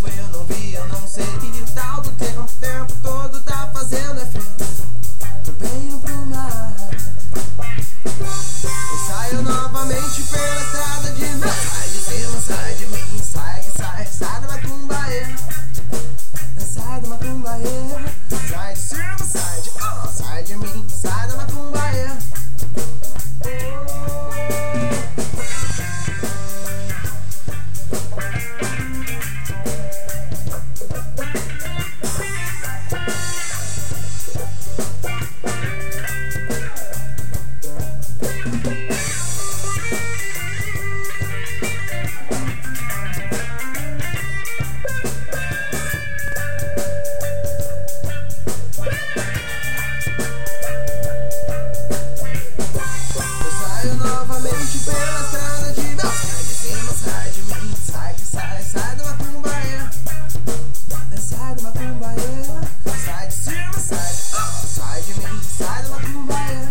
eu não vi, eu não sei. E tal do tempo todo tá fazendo efeito. Eu venho pro mar. Eu saio novamente pela estrada de mim. Sai de cima, sai de mim. Sai da macumbaia. Sai da macumbaia. Sai de cima, sai de mim. Sai da macumbaia. Novamente pela estrada de Deus. Sai de cima, sai de mim. Sai da macumbaia. Sai da macumbaia. Sai de cima, sai de mim. Sai da macumbaia.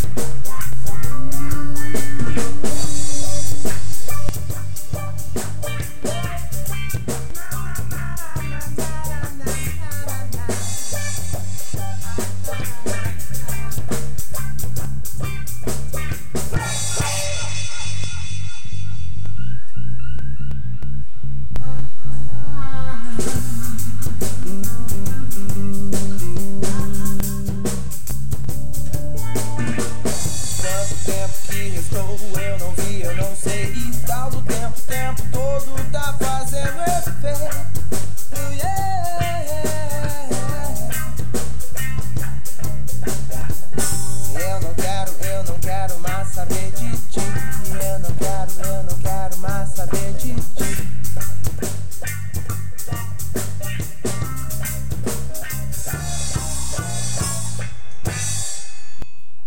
Eu não vi, eu não sei. E tal do tempo todo tá fazendo efeito. Eu não quero mais saber